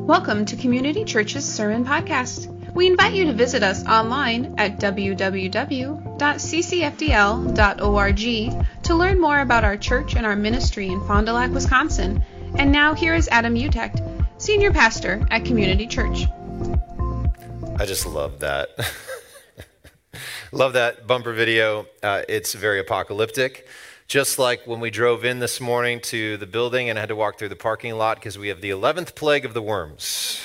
Welcome to Community Church's Sermon Podcast. We invite you to visit us online at www.ccfdl.org to learn more about our church and our ministry in Fond du Lac, Wisconsin. And now here is Adam Utecht, Senior Pastor at Community Church. I just love that. Love that bumper video. It's very apocalyptic. Just like when we drove in this morning to the building and had to walk through the parking lot because we have the 11th plague of the worms.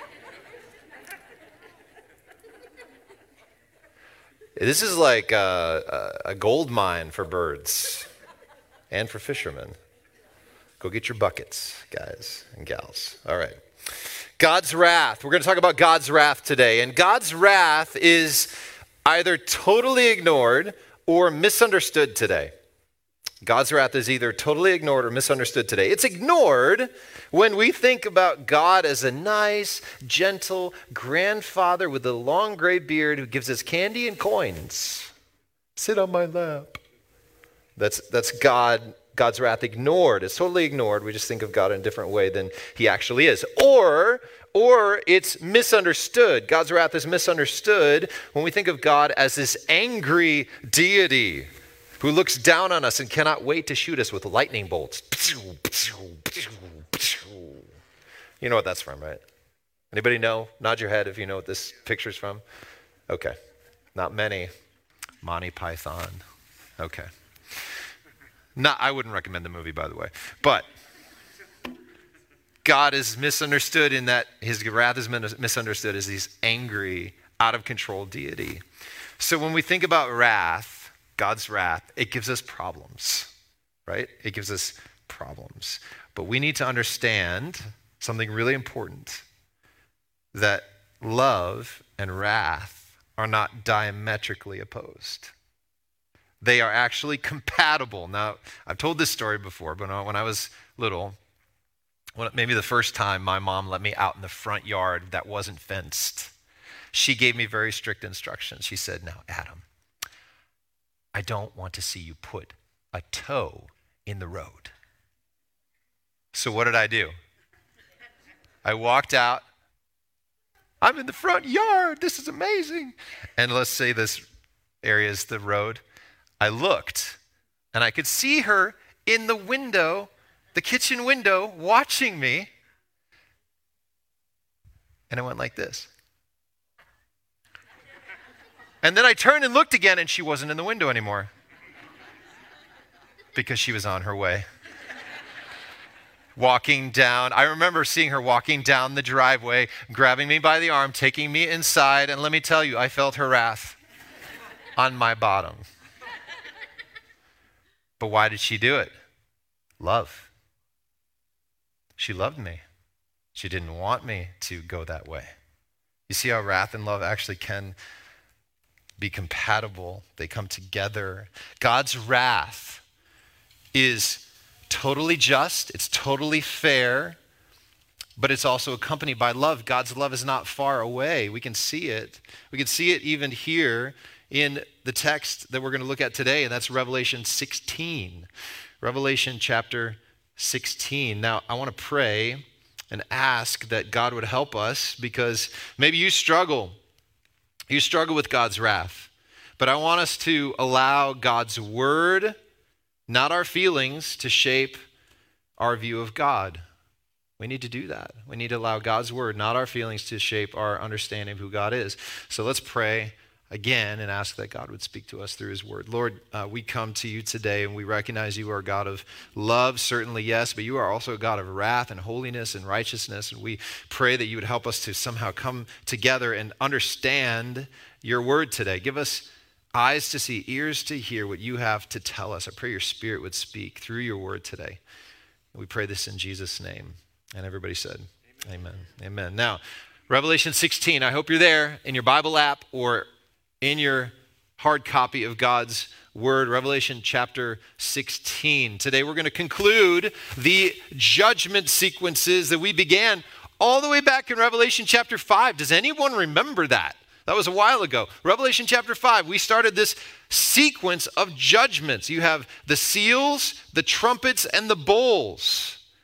This is like a gold mine for birds and for fishermen. Go get your buckets, guys and gals. All right. God's wrath. We're going to talk about God's wrath today. And God's wrath is either totally ignored or misunderstood today. God's wrath is either totally ignored or misunderstood today. It's ignored when we think about God as a nice, gentle grandfather with a long gray beard who gives us candy and coins. Sit on my lap. That's God's wrath ignored. It's totally ignored. We just think of God in a different way than he actually is. Or it's misunderstood. God's wrath is misunderstood when we think of God as this angry deity who looks down on us and cannot wait to shoot us with lightning bolts. You know what that's from, right? Anybody know? Nod your head if you know what this picture's from. Okay. Not many. Monty Python. Okay. I wouldn't recommend the movie, by the way. But God is misunderstood in that his wrath is misunderstood as this angry, out-of-control deity. So when we think about wrath, God's wrath, it gives us problems, right? It gives us problems. But we need to understand something really important, that love and wrath are not diametrically opposed. They are actually compatible. Now, I've told this story before, but when I was little, maybe the first time my mom let me out in the front yard that wasn't fenced, she gave me very strict instructions. She said, "Now, Adam, I don't want to see you put a toe in the road." So what did I do? I walked out. I'm in the front yard. This is amazing. And let's say this area is the road. I looked and I could see her in the window, the kitchen window, watching me. And I went like this. And then I turned and looked again, and she wasn't in the window anymore because she was on her way. Walking down, I remember seeing her walking down the driveway, grabbing me by the arm, taking me inside, and let me tell you, I felt her wrath on my bottom. But why did she do it? Love. She loved me. She didn't want me to go that way. You see how wrath and love actually can be compatible. They come together. God's wrath is totally just. It's totally fair, but it's also accompanied by love. God's love is not far away. We can see it. We can see it even here in the text that we're going to look at today, and that's Revelation 16. Revelation chapter 16. Now, I want to pray and ask that God would help us, because maybe you struggle. You struggle with God's wrath, but I want us to allow God's word, not our feelings, to shape our view of God. We need to do that. We need to allow God's word, not our feelings, to shape our understanding of who God is. So let's pray again and ask that God would speak to us through his word. Lord, we come to you today and we recognize you are a God of love, certainly, yes, but you are also a God of wrath and holiness and righteousness. And we pray that you would help us to somehow come together and understand your word today. Give us eyes to see, ears to hear what you have to tell us. I pray your spirit would speak through your word today. We pray this in Jesus' name. And everybody said, amen. Amen. Now, Revelation 16, I hope you're there in your Bible app or in your hard copy of God's word, Revelation chapter 16. Today we're going to conclude the judgment sequences that we began all the way back in Revelation chapter 5. Does anyone remember that? That was a while ago. Revelation chapter 5, we started this sequence of judgments. You have the seals, the trumpets, and the bowls.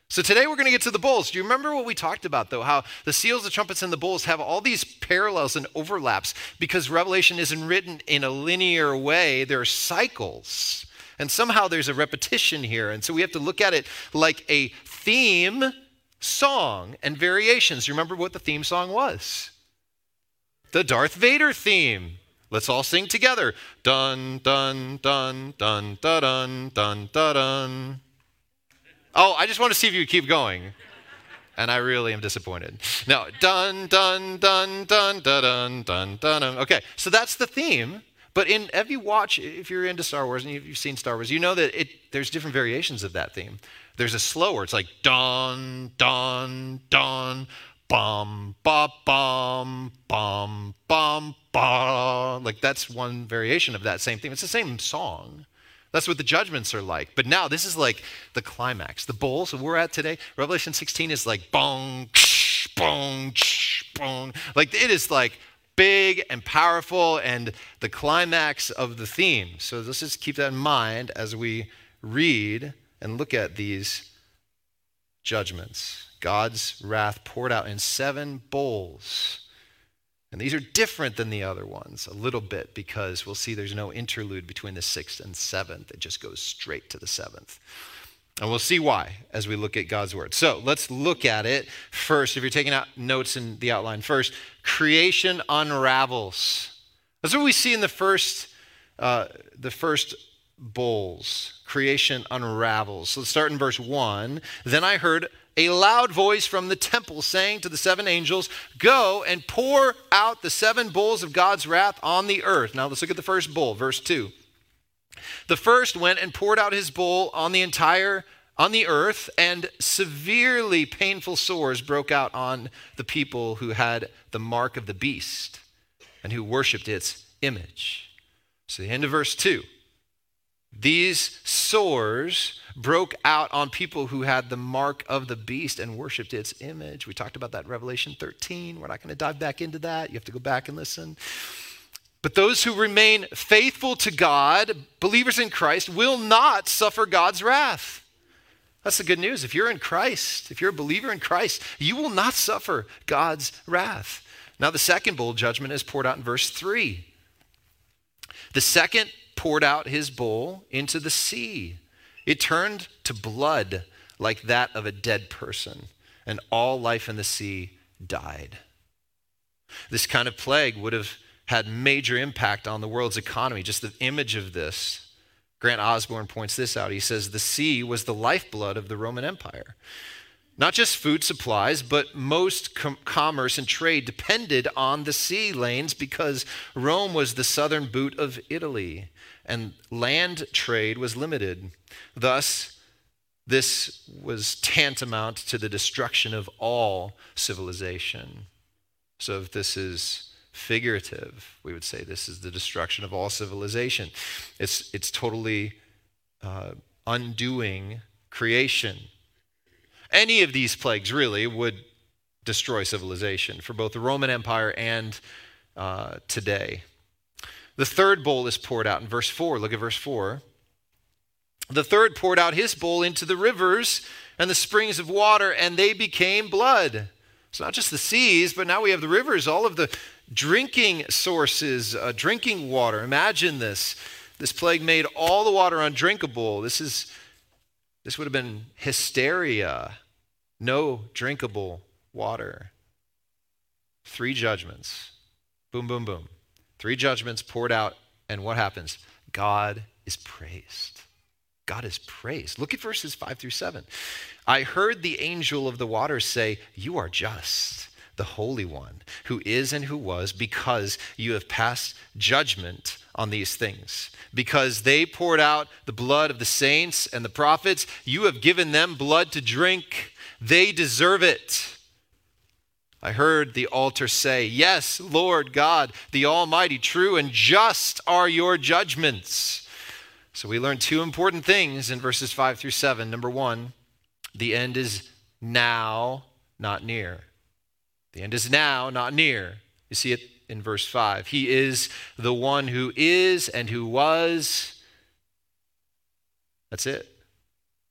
So today we're going to get to the bowls. Do you remember what we talked about, though? How the seals, the trumpets, and the bowls have all these parallels and overlaps because Revelation isn't written in a linear way. There are cycles. And somehow there's a repetition here. And so we have to look at it like a theme song and variations. You remember what the theme song was? The Darth Vader theme. Let's all sing together. Dun, dun, dun, dun, dun, dun, dun, dun, dun. Oh, I just want to see if you keep going. And I really am disappointed. No, dun, dun, dun, dun, dun, dun, dun, dun, dun. Okay, so that's the theme. But if you're into Star Wars and you've seen Star Wars, you know that there's different variations of that theme. There's a slower, it's like dun, dun, dun, bum, ba, bum, bum, bum, ba. Like that's one variation of that same theme. It's the same song. That's what the judgments are like. But now this is like the climax. The bowls that we're at today, Revelation 16 is like bong, bong, bong. Like it is like big and powerful and the climax of the theme. So let's just keep that in mind as we read and look at these judgments. God's wrath poured out in 7 bowls. And these are different than the other ones a little bit because we'll see there's no interlude between the 6th and 7th. It just goes straight to the 7th. And we'll see why as we look at God's word. So let's look at it first. If you're taking out notes in the outline first, creation unravels. That's what we see in the first bowls. Creation unravels. So let's start in verse 1. Then I heard a loud voice from the temple saying to the 7 angels, go and pour out the 7 bowls of God's wrath on the earth. Now let's look at the first bowl, verse 2. The first went and poured out his bowl on the earth, and severely painful sores broke out on the people who had the mark of the beast and who worshiped its image. So the end of verse 2. These sores broke out on people who had the mark of the beast and worshiped its image. We talked about that in Revelation 13. We're not going to dive back into that. You have to go back and listen. But those who remain faithful to God, believers in Christ, will not suffer God's wrath. That's the good news. If you're in Christ, if you're a believer in Christ, you will not suffer God's wrath. Now the second bowl judgment is poured out in verse 3. The second poured out his bowl into the sea. It turned to blood like that of a dead person, and all life in the sea died. This kind of plague would have had major impact on the world's economy. Just the image of this. Grant Osborne points this out. He says the sea was the lifeblood of the Roman Empire. Not just food supplies, but most commerce and trade depended on the sea lanes because Rome was the southern boot of Italy, and land trade was limited. Thus, this was tantamount to the destruction of all civilization. So if this is figurative, we would say this is the destruction of all civilization. It's totally undoing creation. Any of these plagues really would destroy civilization for both the Roman Empire and today. The third bowl is poured out in verse 4. Look at verse 4. The third poured out his bowl into the rivers and the springs of water, and they became blood. It's not just the seas, but now we have the rivers, all of the drinking sources, drinking water. Imagine this. This plague made all the water undrinkable. This would have been hysteria. No drinkable water. 3 judgments. Boom, boom, boom. 3 judgments poured out, and what happens? God is praised. God is praised. Look at verses 5 through 7. I heard the angel of the waters say, you are just, the Holy One, who is and who was, because you have passed judgment on these things. Because they poured out the blood of the saints and the prophets, you have given them blood to drink. They deserve it. I heard the altar say, yes, Lord God, the Almighty, true and just are your judgments. So we learned 2 important things in verses 5 through 7. Number 1, the end is now, not near. The end is now, not near. You see it in verse 5. He is the one who is and who was. That's it.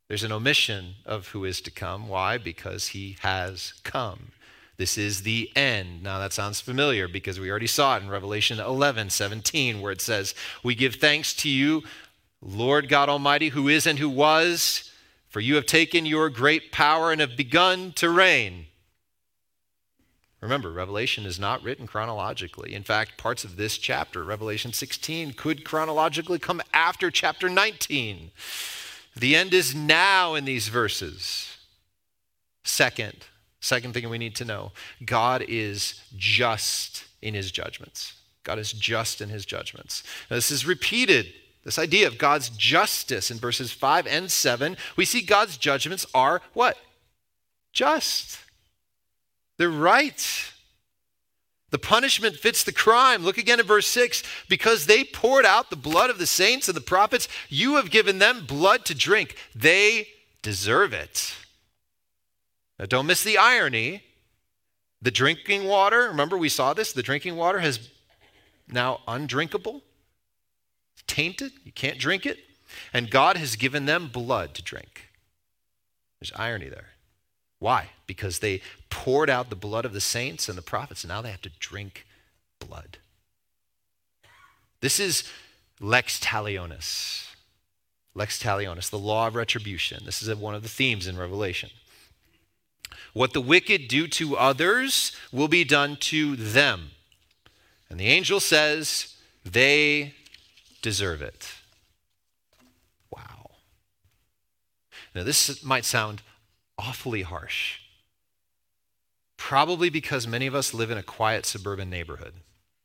There's an omission of who is to come. Why? Because he has come. This is the end. Now that sounds familiar because we already saw it in Revelation 11:17, where it says, "We give thanks to you, Lord God Almighty, who is and who was, for you have taken your great power and have begun to reign." Remember, Revelation is not written chronologically. In fact, parts of this chapter, Revelation 16, could chronologically come after chapter 19. The end is now in these verses. Second thing we need to know, God is just in his judgments. God is just in his judgments. Now, this is repeated, this idea of God's justice in verses 5 and 7. We see God's judgments are what? Just. They're right. The punishment fits the crime. Look again at verse 6. "Because they poured out the blood of the saints and the prophets, you have given them blood to drink. They deserve it." Now, don't miss the irony. The drinking water, remember we saw this, the drinking water has now undrinkable. It's tainted. You can't drink it. And God has given them blood to drink. There's irony there. Why? Because they poured out the blood of the saints and the prophets, and now they have to drink blood. This is lex talionis. Lex talionis, the law of retribution. This is one of the themes in Revelation. What the wicked do to others will be done to them. And the angel says they deserve it. Wow. Now this might sound awfully harsh. Probably because many of us live in a quiet suburban neighborhood.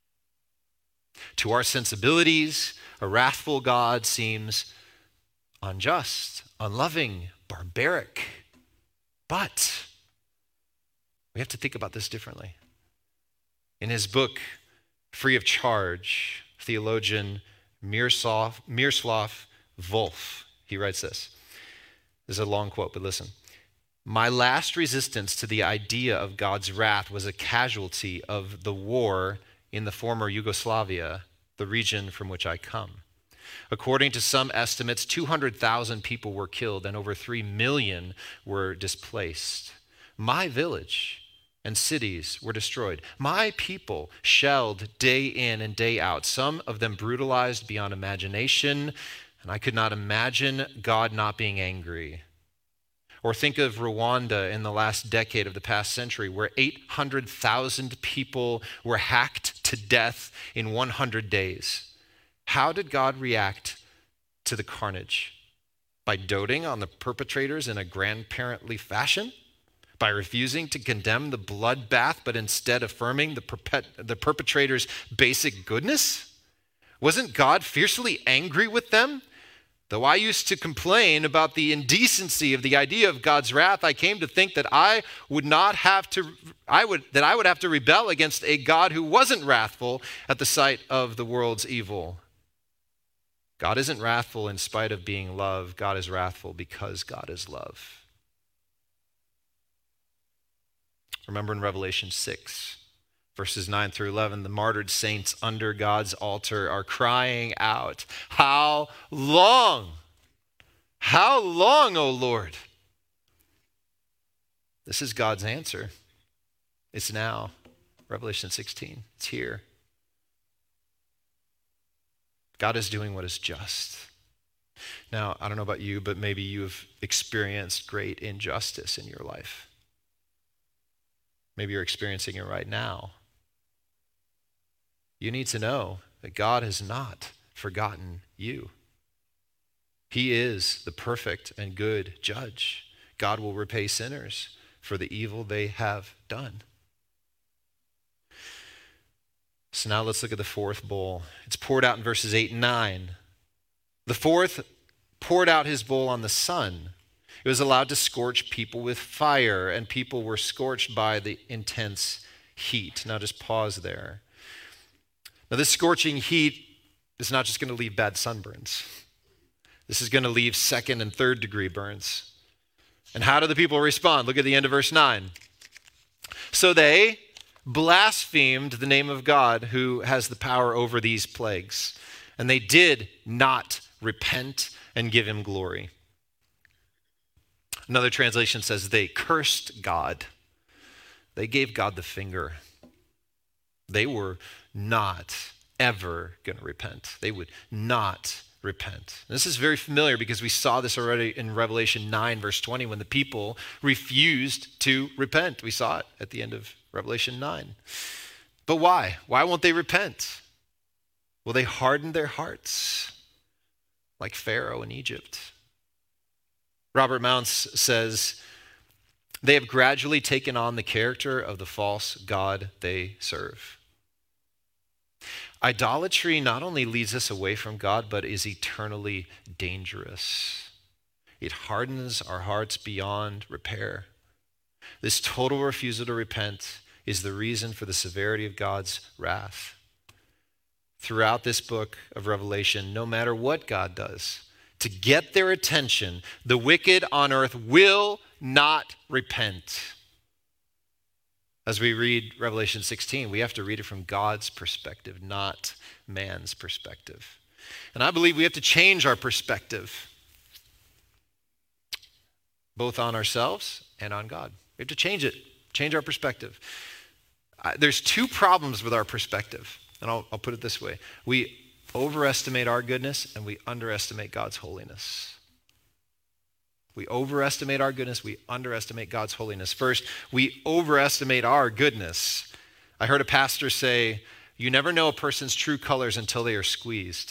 To our sensibilities, a wrathful God seems unjust, unloving, barbaric. But we have to think about this differently. In his book, Free of Charge, theologian Miroslav Volf, he writes this. This is a long quote, but listen. "My last resistance to the idea of God's wrath was a casualty of the war in the former Yugoslavia, the region from which I come. According to some estimates, 200,000 people were killed and over 3 million were displaced. My village and cities were destroyed. My people shelled day in and day out, some of them brutalized beyond imagination, and I could not imagine God not being angry. Or think of Rwanda in the last decade of the past century, where 800,000 people were hacked to death in 100 days. How did God react to the carnage? By doting on the perpetrators in a grandparently fashion? By refusing to condemn the bloodbath, but instead affirming the perpetrator's basic goodness? Wasn't God fiercely angry with them? Though I used to complain about the indecency of the idea of God's wrath, I came to think that I would have to rebel against a God who wasn't wrathful at the sight of the world's evil. God isn't wrathful in spite of being love. God is wrathful because God is love." Remember in Revelation 6, verses 9 through 11, the martyred saints under God's altar are crying out, "How long? How long, O Lord?" This is God's answer. It's now. Revelation 16. It's here. God is doing what is just. Now, I don't know about you, but maybe you've experienced great injustice in your life. Maybe you're experiencing it right now. You need to know that God has not forgotten you. He is the perfect and good judge. God will repay sinners for the evil they have done. So now let's look at the fourth bowl. It's poured out in verses 8 and 9. The fourth poured out his bowl on the sun. It was allowed to scorch people with fire, and people were scorched by the intense heat. Now just pause there. Now this scorching heat is not just going to leave bad sunburns. This is going to leave 2nd and 3rd degree burns. And how do the people respond? Look at the end of verse 9. "So they blasphemed the name of God who has the power over these plagues, and they did not repent and give him glory." Another translation says they cursed God. They gave God the finger. They were not ever going to repent. They would not repent. And this is very familiar because we saw this already in Revelation 9, verse 20, when the people refused to repent. We saw it at the end of Revelation 9. But why? Why won't they repent? Well, they hardened their hearts like Pharaoh in Egypt. Robert Mounce says, they have gradually taken on the character of the false god they serve. Idolatry not only leads us away from God, but is eternally dangerous. It hardens our hearts beyond repair. This total refusal to repent is the reason for the severity of God's wrath. Throughout this book of Revelation, no matter what God does, to get their attention, the wicked on earth will not repent. As we read Revelation 16, we have to read it from God's perspective, not man's perspective. And I believe we have to change our perspective, both on ourselves and on God. We have to change it, change our perspective. There's two problems with our perspective, and I'll put it this way. We overestimate our goodness and we underestimate God's holiness. We overestimate our goodness, we underestimate God's holiness. First, we overestimate our goodness. I heard a pastor say, you never know a person's true colors until they are squeezed.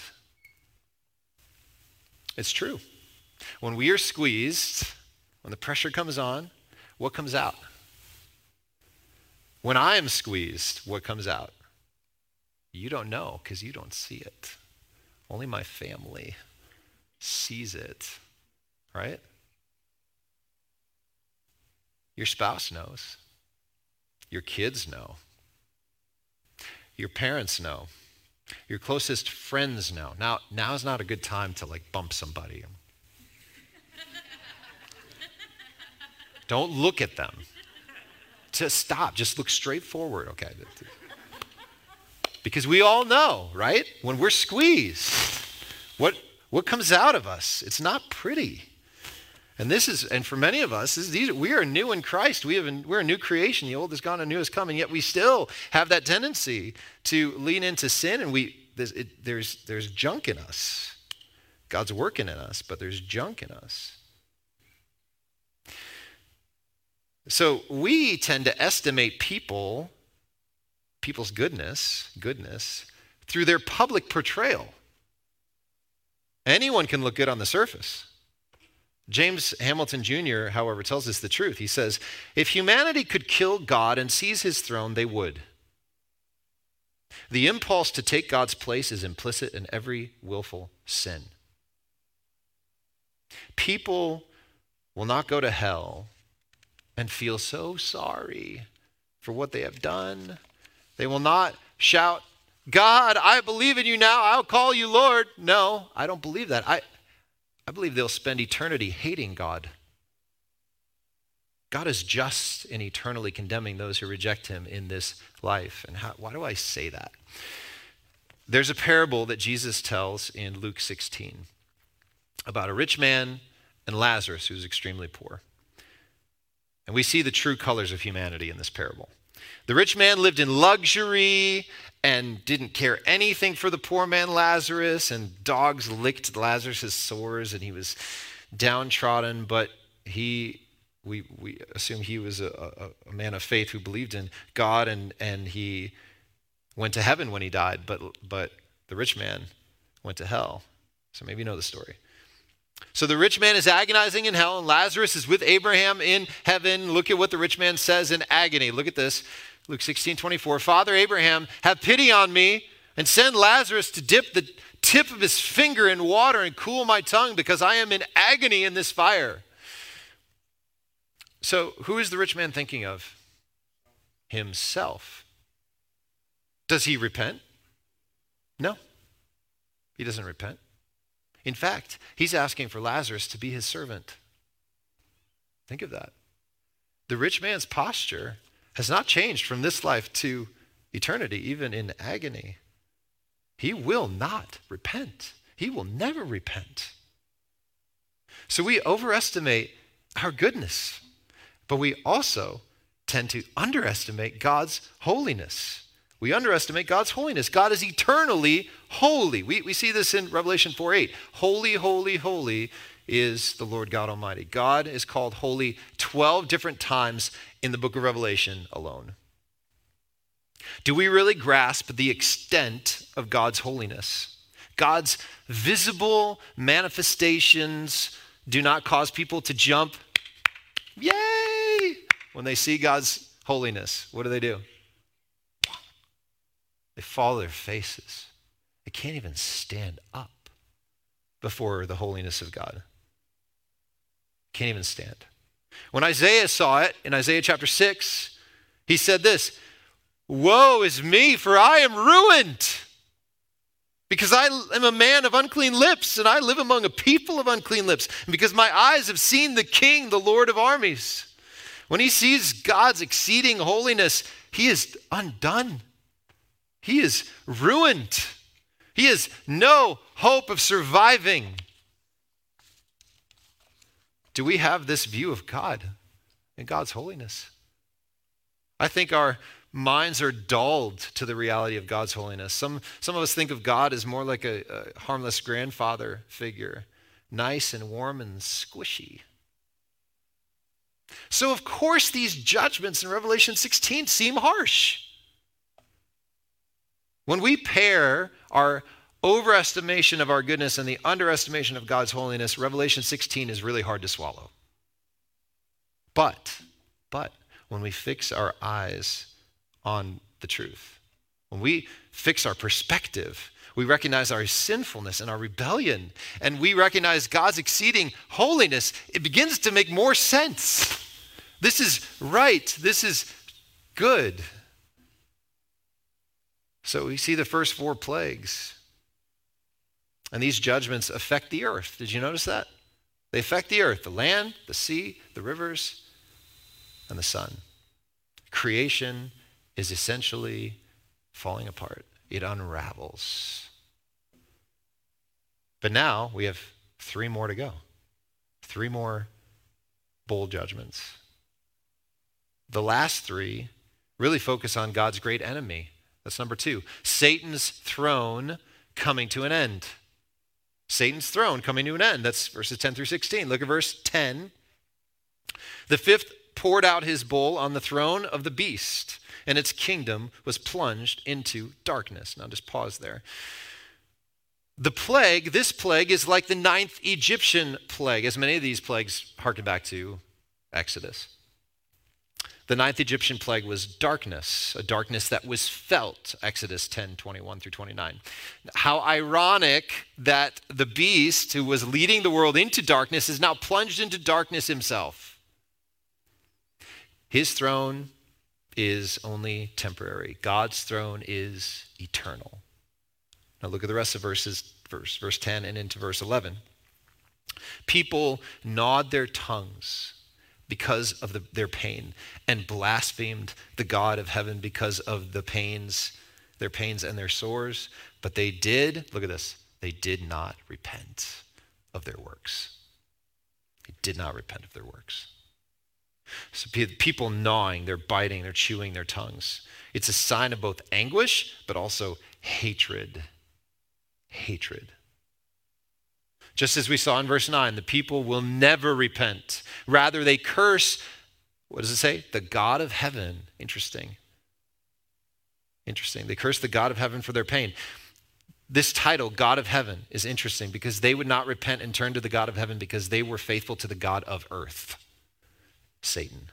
It's true. When we are squeezed, when the pressure comes on, what comes out? When I am squeezed, what comes out? You don't know because you don't see it. Only my family sees it, right? Your spouse knows. Your kids know. Your parents know. Your closest friends know. Now is not a good time to bump somebody. Don't look at them. Just stop. Just look straight forward, okay? Because we all know, right? When we're squeezed, what comes out of us? It's not pretty. And for many of us, we are new in Christ. We're a new creation. The old is gone and new is coming. Yet we still have that tendency to lean into sin, and there's junk in us. God's working in us, but there's junk in us. So we tend to estimate people's goodness through their public portrayal. Anyone can look good on the surface. James Hamilton Jr., however, tells us the truth. He says, if humanity could kill God and seize his throne, they would. The impulse to take God's place is implicit in every willful sin. People will not go to hell and feel so sorry for what they have done. They will not shout, God, I believe in you now. I'll call you Lord. No, I don't believe that. I believe they'll spend eternity hating God. God is just in eternally condemning those who reject him in this life. And why do I say that? There's a parable that Jesus tells in Luke 16 about a rich man and Lazarus who's extremely poor. And we see the true colors of humanity in this parable. The rich man lived in luxury and didn't care anything for the poor man Lazarus, and dogs licked Lazarus' sores, and he was downtrodden, but we assume he was a man of faith who believed in God, and he went to heaven when he died, but the rich man went to hell. So maybe you know the story. So the rich man is agonizing in hell, and Lazarus is with Abraham in heaven. Look at what the rich man says in agony. Look at this. Luke 16:24. Father Abraham, have pity on me and send Lazarus to dip the tip of his finger in water and cool my tongue, because I am in agony in this fire. So who is the rich man thinking of? Himself. Does he repent? No, he doesn't repent. In fact, he's asking for Lazarus to be his servant. Think of that. The rich man's posture has not changed from this life to eternity, even in agony. He will not repent. He will never repent. So we overestimate our goodness, but we also tend to underestimate God's holiness. We underestimate God's holiness. God is eternally holy. We see this in Revelation 4:8. Holy, holy, holy is the Lord God Almighty. God is called holy 12 different times in the book of Revelation alone. Do we really grasp the extent of God's holiness? God's visible manifestations do not cause people to jump, yay, when they see God's holiness. What do? They fall to their faces. They can't even stand up before the holiness of God. Can't even stand. When Isaiah saw it in Isaiah chapter 6, he said this, "Woe is me, for I am ruined, because I am a man of unclean lips, and I live among a people of unclean lips, and because my eyes have seen the King, the Lord of armies." When he sees God's exceeding holiness, he is undone. He is ruined. He has no hope of surviving. Do we have this view of God and God's holiness? I think our minds are dulled to the reality of God's holiness. Some of us think of God as more like a harmless grandfather figure, nice and warm and squishy. So of course these judgments in Revelation 16 seem harsh. When we pair our overestimation of our goodness and the underestimation of God's holiness, Revelation 16 is really hard to swallow. But when we fix our eyes on the truth, when we fix our perspective, we recognize our sinfulness and our rebellion, and we recognize God's exceeding holiness, it begins to make more sense. This is right. This is good. So we see the first 4 plagues. And these judgments affect the earth. Did you notice that? They affect the earth, the land, the sea, the rivers, and the sun. Creation is essentially falling apart. It unravels. But now we have 3 more to go. 3 more bowl judgments. The last 3 really focus on God's great enemy. That's number 2. Satan's throne coming to an end. Satan's throne coming to an end. That's verses 10 through 16. Look at verse 10. The 5th poured out his bowl on the throne of the beast, and its kingdom was plunged into darkness. Now just pause there. This plague is like the 9th Egyptian plague, as many of these plagues harken back to Exodus. The 9th Egyptian plague was darkness, a darkness that was felt, Exodus 10, 21 through 29. How ironic that the beast who was leading the world into darkness is now plunged into darkness himself. His throne is only temporary. God's throne is eternal. Now look at the rest of verse 10 and into verse 11. People gnawed their tongues because of their pain, and blasphemed the God of heaven because of their pains and their sores. But they did, look at this, they did not repent of their works. They did not repent of their works. So people gnawing, they're biting, they're chewing their tongues. It's a sign of both anguish, but also hatred. Hatred. Just as we saw in verse 9, the people will never repent. Rather, they curse, what does it say? The God of heaven. Interesting. They curse the God of heaven for their pain. This title, God of heaven, is interesting because they would not repent and turn to the God of heaven because they were faithful to the God of earth, Satan.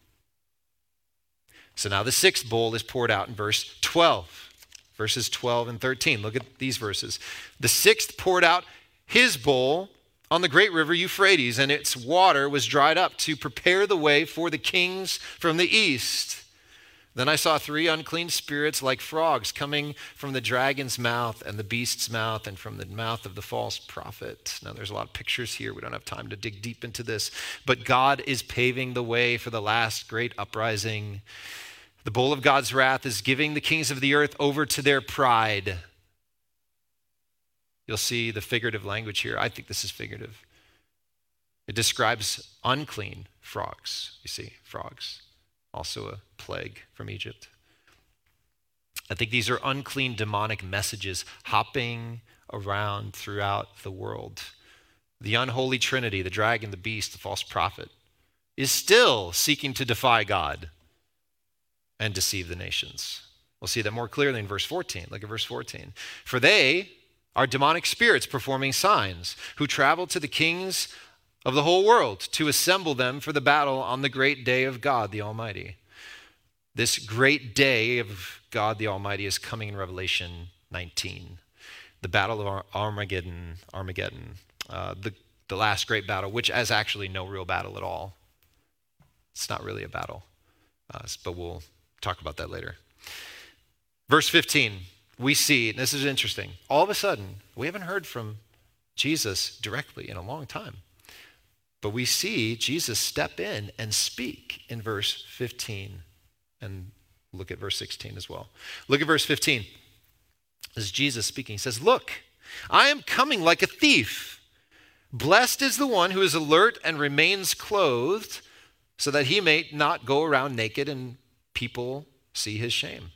So now the 6th bowl is poured out in verse 12, verses 12 and 13. Look at these verses. The 6th poured out his bowl on the great river Euphrates, and its water was dried up to prepare the way for the kings from the east. Then I saw 3 unclean spirits like frogs coming from the dragon's mouth and the beast's mouth and from the mouth of the false prophet. Now there's a lot of pictures here. We don't have time to dig deep into this, but God is paving the way for the last great uprising. The bowl of God's wrath is giving the kings of the earth over to their pride. You'll see the figurative language here. I think this is figurative. It describes unclean frogs. You see, frogs, also a plague from Egypt. I think these are unclean demonic messages hopping around throughout the world. The unholy trinity, the dragon, the beast, the false prophet, is still seeking to defy God and deceive the nations. We'll see that more clearly in verse 14. Look at verse 14. For they are demonic spirits performing signs, who travel to the kings of the whole world to assemble them for the battle on the great day of God the Almighty. This great day of God the Almighty is coming in Revelation 19. The battle of Armageddon, the last great battle, which is actually no real battle at all. It's not really a battle, but we'll talk about that later. Verse 15, we see, and this is interesting, all of a sudden, we haven't heard from Jesus directly in a long time, but we see Jesus step in and speak in verse 15, and look at verse 16 as well. Look at verse 15. This is Jesus speaking. He says, "Look, I am coming like a thief. Blessed is the one who is alert and remains clothed, so that he may not go around naked and people see his shame."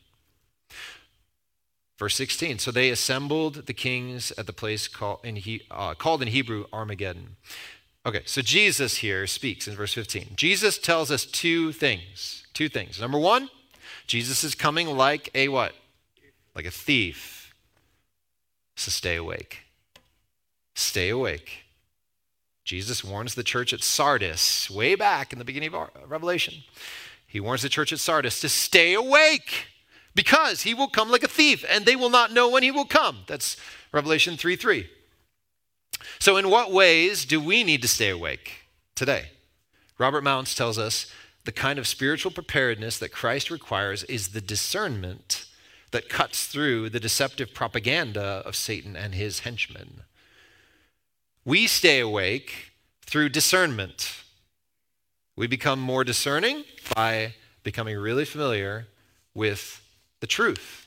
Verse 16, so they assembled the kings at the place called in Hebrew Armageddon. Okay, so Jesus here speaks in verse 15. Jesus tells us two things. Number one, Jesus is coming like a what? Like a thief. So stay awake. Stay awake. Jesus warns the church at Sardis, way back in the beginning of Revelation. He warns the church at Sardis to stay awake, because he will come like a thief, and they will not know when he will come. That's Revelation 3:3. So in what ways do we need to stay awake today? Robert Mounce tells us the kind of spiritual preparedness that Christ requires is the discernment that cuts through the deceptive propaganda of Satan and his henchmen. We stay awake through discernment. We become more discerning by becoming really familiar with the truth.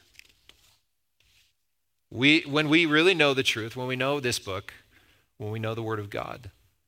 When we really know the truth, when we know this book, when we know the Word of God,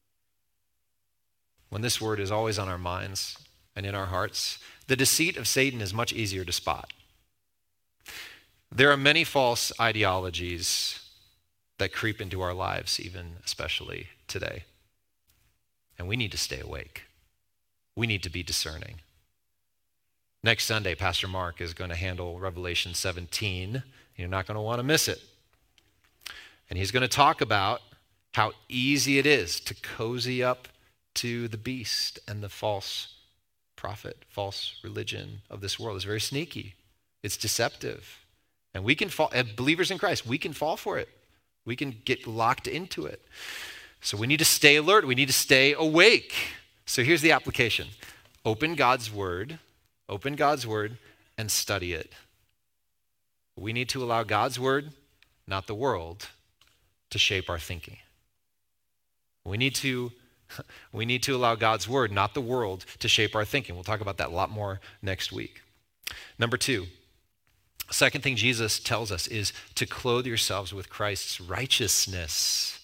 when this Word is always on our minds and in our hearts, the deceit of Satan is much easier to spot. There are many false ideologies that creep into our lives, even especially today. And we need to stay awake. We need to be discerning. Next Sunday, Pastor Mark is going to handle Revelation 17. You're not going to want to miss it. And he's going to talk about how easy it is to cozy up to the beast and the false prophet, false religion of this world. It's very sneaky. It's deceptive. And we can fall, as believers in Christ, we can fall for it. We can get locked into it. So we need to stay alert. We need to stay awake. So here's the application. Open God's Word and study it. We need to allow God's Word, not the world, to shape our thinking. We need to allow God's Word, not the world, to shape our thinking. We'll talk about that a lot more next week. Number two, second thing Jesus tells us is to clothe yourselves with Christ's righteousness.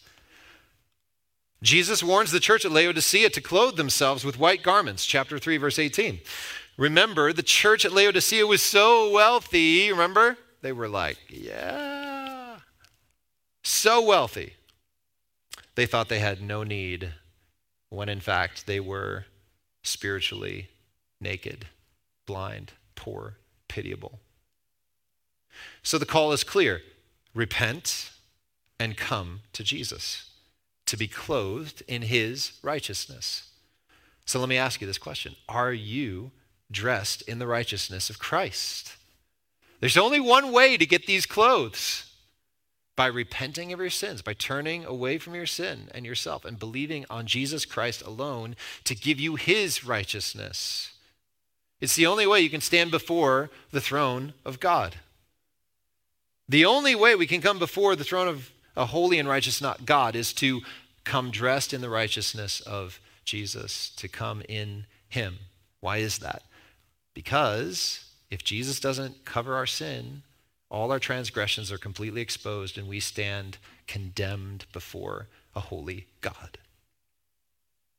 Jesus warns the church at Laodicea to clothe themselves with white garments, chapter 3, verse 18. Remember, the church at Laodicea was so wealthy, remember? They were like, yeah, so wealthy. They thought they had no need, when in fact they were spiritually naked, blind, poor, pitiable. So the call is clear. Repent and come to Jesus to be clothed in his righteousness. So let me ask you this question. Are you dressed in the righteousness of Christ? There's only one way to get these clothes: by repenting of your sins, by turning away from your sin and yourself and believing on Jesus Christ alone to give you his righteousness. It's the only way you can stand before the throne of God. The only way we can come before the throne of a holy and righteous God is to come dressed in the righteousness of Jesus, to come in him. Why is that? Because if Jesus doesn't cover our sin, all our transgressions are completely exposed and we stand condemned before a holy God.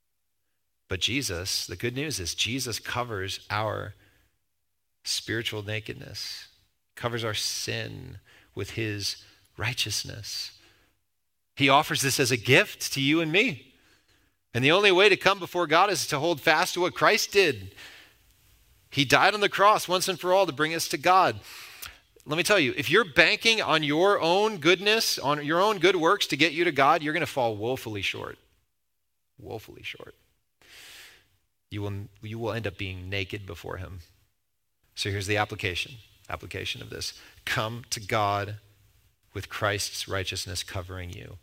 But Jesus, the good news is Jesus covers our spiritual nakedness, covers our sin with his righteousness. He offers this as a gift to you and me. And the only way to come before God is to hold fast to what Christ did. He died on the cross once and for all to bring us to God. Let me tell you, if you're banking on your own goodness, on your own good works to get you to God, you're going to fall woefully short. Woefully short. You will end up being naked before him. So here's the application of this. Come to God with Christ's righteousness covering you.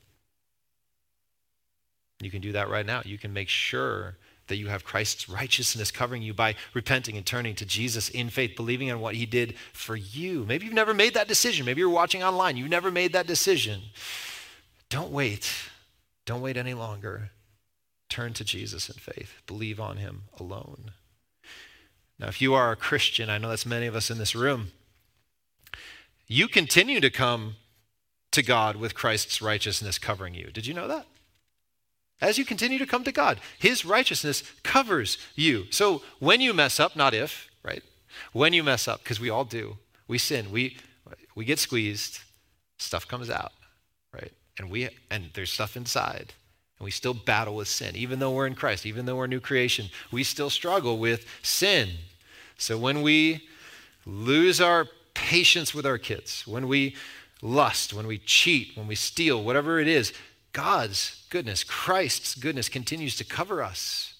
You can do that right now. You can make sure that you have Christ's righteousness covering you by repenting and turning to Jesus in faith, believing in what he did for you. Maybe you've never made that decision. Maybe you're watching online. You've never made that decision. Don't wait. Don't wait any longer. Turn to Jesus in faith. Believe on him alone. Now, if you are a Christian, I know that's many of us in this room, you continue to come to God with Christ's righteousness covering you. Did you know that? As you continue to come to God, his righteousness covers you. So when you mess up, not if, right? When you mess up, because we all do, we sin, we get squeezed, stuff comes out, right? And there's stuff inside, and we still battle with sin. Even though we're in Christ, even though we're a new creation, we still struggle with sin. So when we lose our patience with our kids, when we lust, when we cheat, when we steal, whatever it is, God's goodness, Christ's goodness continues to cover us.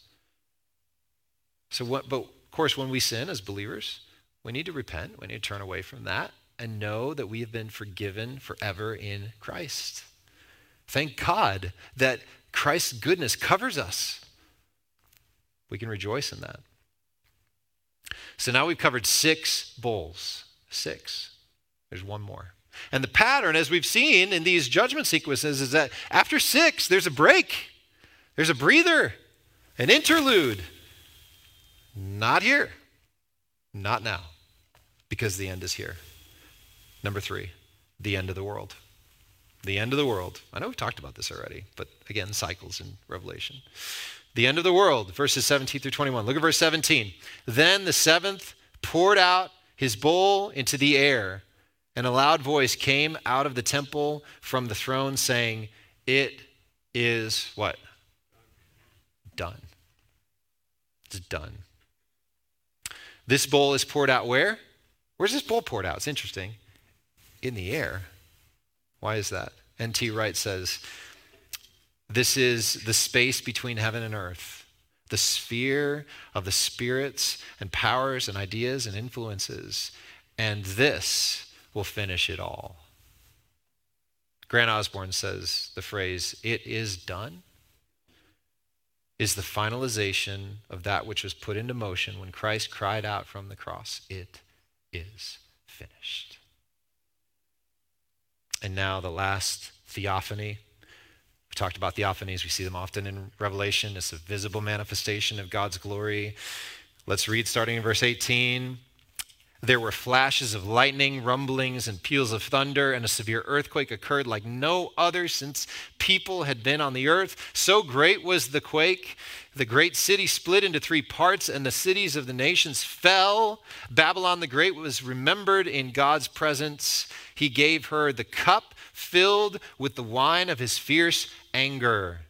But of course, when we sin as believers, we need to repent. We need to turn away from that and know that we have been forgiven forever in Christ. Thank God that Christ's goodness covers us. We can rejoice in that. So now we've covered 6 bowls. 6. There's one more. And the pattern, as we've seen in these judgment sequences, is that after 6, there's a break. There's a breather, an interlude. Not here. Not now. Because the end is here. Number 3, the end of the world. The end of the world. I know we've talked about this already, but again, cycles in Revelation. The end of the world, verses 17 through 21. Look at verse 17. Then the 7th poured out his bowl into the air, and a loud voice came out of the temple from the throne saying, "It is" what? Done. It's done. This bowl is poured out where? Where's this bowl poured out? It's interesting. In the air. Why is that? N.T. Wright says, this is the space between heaven and earth, the sphere of the spirits and powers and ideas and influences, and this will finish it all. Grant Osborne says the phrase, "it is done," is the finalization of that which was put into motion when Christ cried out from the cross, "It is finished." And now the last theophany. We talked about theophanies. We see them often in Revelation. It's a visible manifestation of God's glory. Let's read starting in verse 18. There were flashes of lightning, rumblings, and peals of thunder, and a severe earthquake occurred like no other since people had been on the earth. So great was the quake. The great city split into 3 parts, and the cities of the nations fell. Babylon the Great was remembered in God's presence. He gave her the cup filled with the wine of his fierce anger.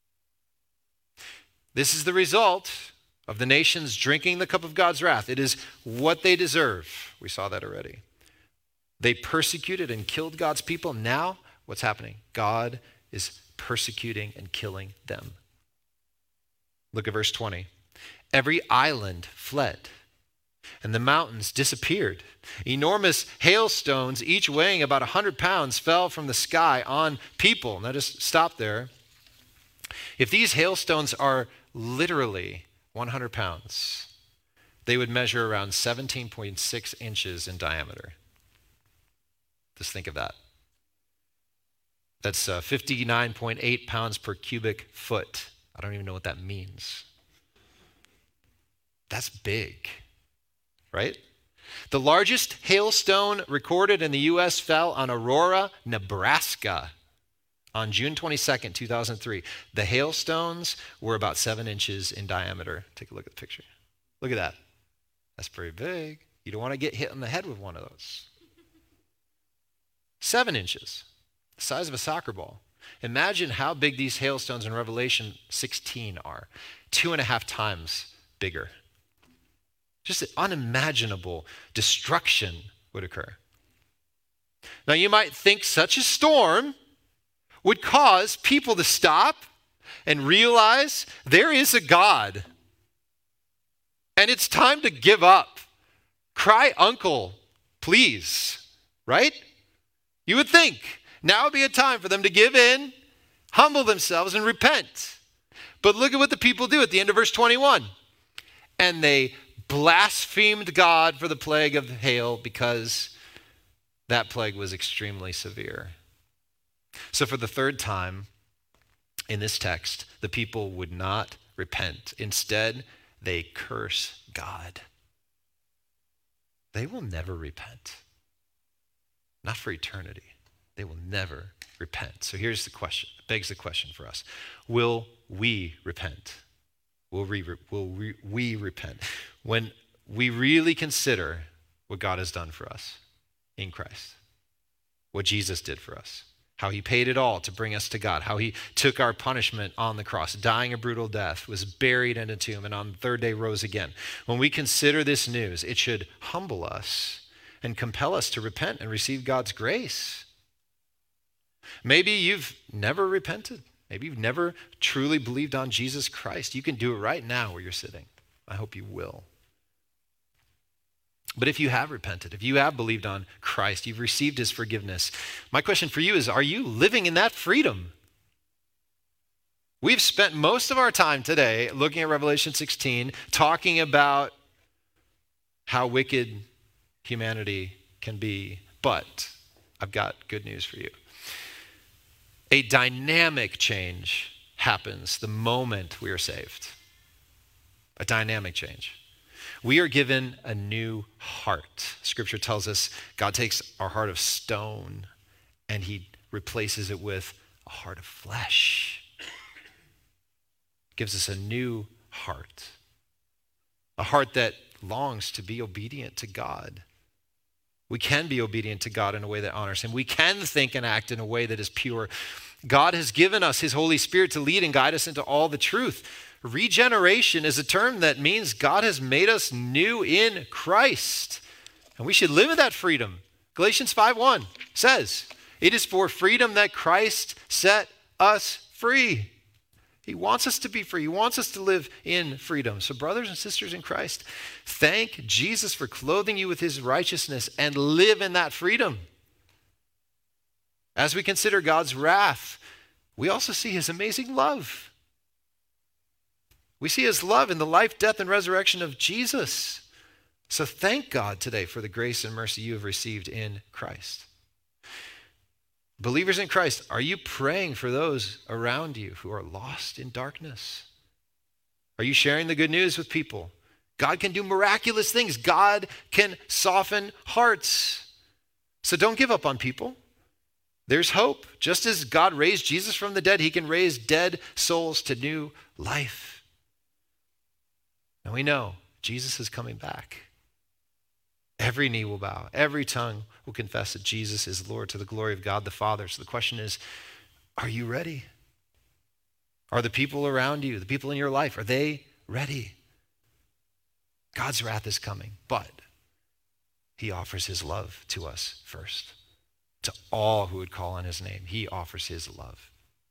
This is the result of the nations drinking the cup of God's wrath. It is what they deserve. We saw that already. They persecuted and killed God's people. Now, what's happening? God is persecuting and killing them. Look at verse 20. Every island fled, and the mountains disappeared. Enormous hailstones, each weighing about 100 pounds, fell from the sky on people. Now just stop there. If these hailstones are literally 100 pounds, they would measure around 17.6 inches in diameter. Just think of that. That's 59.8 pounds per cubic foot. I don't even know what that means. That's big, right? The largest hailstone recorded in the U.S. fell on Aurora, Nebraska. On June 22nd, 2003, the hailstones were about 7 inches in diameter. Take a look at the picture. Look at that. That's pretty big. You don't want to get hit on the head with one of those. 7 inches, the size of a soccer ball. Imagine how big these hailstones in Revelation 16 are. 2.5 times bigger. Just unimaginable destruction would occur. Now you might think such a storm would cause people to stop and realize there is a God. And it's time to give up. Cry uncle, please. Right? You would think now would be a time for them to give in, humble themselves, and repent. But look at what the people do at the end of verse 21. And they blasphemed God for the plague of hail because that plague was extremely severe. So for the third time in this text, the people would not repent. Instead, they curse God. They will never repent. Not for eternity. They will never repent. So here's the question. It begs the question for us. Will we repent? Will we repent? When we really consider what God has done for us in Christ, what Jesus did for us, how he paid it all to bring us to God, how he took our punishment on the cross, dying a brutal death, was buried in a tomb, and on the third day rose again. When we consider this news, it should humble us and compel us to repent and receive God's grace. Maybe you've never repented. Maybe you've never truly believed on Jesus Christ. You can do it right now where you're sitting. I hope you will. But if you have repented, if you have believed on Christ, you've received his forgiveness, my question for you is, are you living in that freedom? We've spent most of our time today looking at Revelation 16, talking about how wicked humanity can be. But I've got good news for you. A dynamic change happens the moment we are saved. A dynamic change. We are given a new heart. Scripture tells us God takes our heart of stone and he replaces it with a heart of flesh. Gives us a new heart. A heart that longs to be obedient to God. We can be obedient to God in a way that honors him. We can think and act in a way that is pure. God has given us his Holy Spirit to lead and guide us into all the truth. Regeneration is a term that means God has made us new in Christ. And we should live in that freedom. Galatians 5:1 says, it is for freedom that Christ set us free. He wants us to be free. He wants us to live in freedom. So brothers and sisters in Christ, thank Jesus for clothing you with his righteousness and live in that freedom. As we consider God's wrath, we also see his amazing love. We see his love in the life, death, and resurrection of Jesus. So thank God today for the grace and mercy you have received in Christ. Believers in Christ, are you praying for those around you who are lost in darkness? Are you sharing the good news with people? God can do miraculous things. God can soften hearts. So don't give up on people. There's hope. Just as God raised Jesus from the dead, he can raise dead souls to new life. And we know Jesus is coming back. Every knee will bow. Every tongue will confess that Jesus is Lord to the glory of God the Father. So the question is, are you ready? Are the people around you, the people in your life, are they ready? God's wrath is coming, but he offers his love to us first. To all who would call on his name, he offers his love.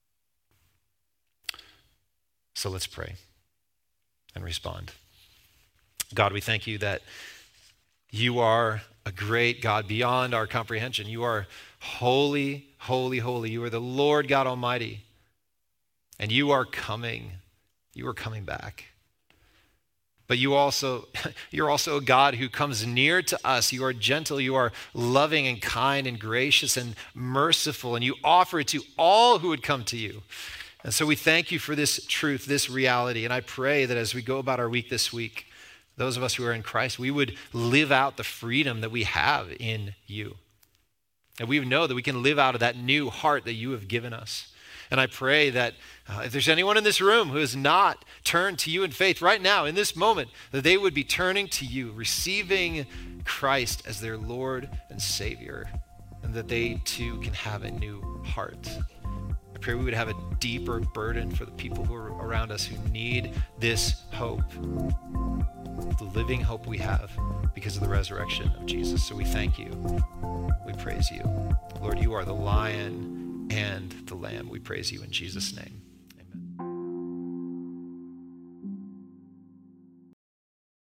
So let's pray and respond. God, we thank you that you are a great God beyond our comprehension. You are holy, holy, holy. You are the Lord God Almighty. And you are coming. You are coming back. But you're also a God who comes near to us. You are gentle. You are loving and kind and gracious and merciful. And you offer it to all who would come to you. And so we thank you for this truth, this reality. And I pray that as we go about our week this week, those of us who are in Christ, we would live out the freedom that we have in you. And we know that we can live out of that new heart that you have given us. And I pray that if there's anyone in this room who has not turned to you in faith right now, in this moment, that they would be turning to you, receiving Christ as their Lord and Savior, and that they too can have a new heart. I pray we would have a deeper burden for the people who are around us who need this hope, the living hope we have because of the resurrection of Jesus. So we thank you. We praise you. Lord, you are the Lion and the Lamb. We praise you in Jesus' name.